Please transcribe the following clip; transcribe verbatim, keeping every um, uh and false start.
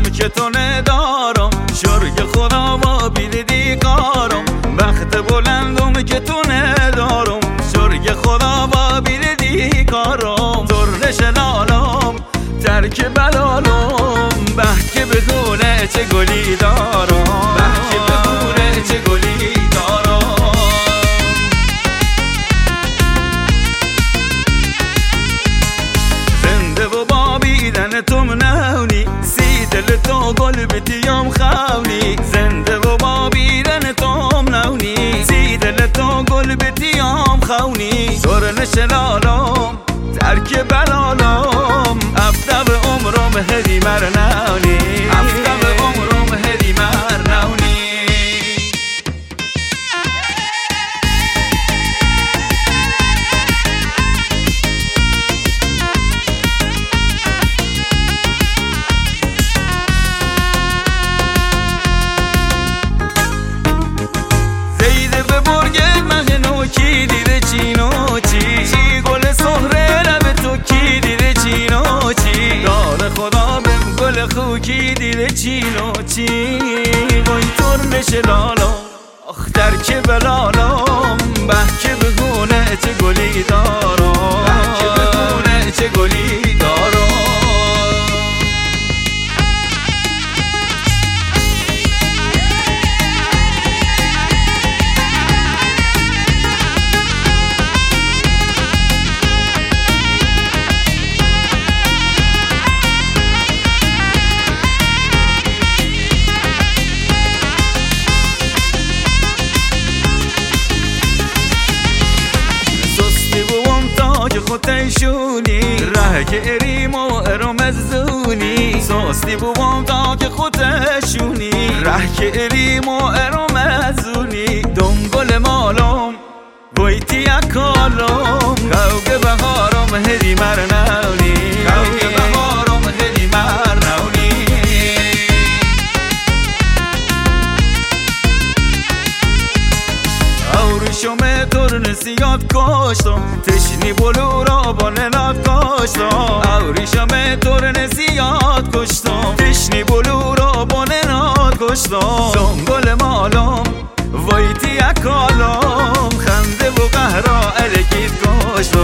که تو ندارم، شرگ خدا و بیدی کارم. بخت بلندم که تو ندارم، شرگ خدا و بیدی کارم. ترنش لالم ترک بلالم، بحک بگونه چه گلی دارم، بحک بگونه چه گلی دارم. زنده و بابیدن توم نونی، سی دل تو گل بیتیم خونی. زنده و بابیدن توم نونی، سی دل تو گل بیتیم خونی. ترنش لالم ترک بلالم، افته عمرم هدی مرنونی، افته عمرم هدی مرنونی. زیده به برگه مهنو کی دیده چینو چی، چی گل سهره لب تو کی دیده چینو چی. دار خدا بهم گل خو کی دیده چینو چی. وای ترنش لالم آخ ترک بلالم، بحک بگونه چه گلی دارم، بحک بگونه چه گلی دارم. خودشونی ره که اریم و ارمزونی، ساستی بوام تا که خودشونی ره که اریم و ارمزونی. دنگل مالم بایتی اکالم، کوگ بهارم هدی مرنونی، کوگ بهارم هدی مرنونی. آوریشم ترن سیاد کشتم، تشنی بلو را با ننات کشتم. آوریشم ترن زیاد کشتم، تشنی بلو را با ننات کشتم. دنگل مالم وایتی اکالم، خنده و قهرا الکید کشتم.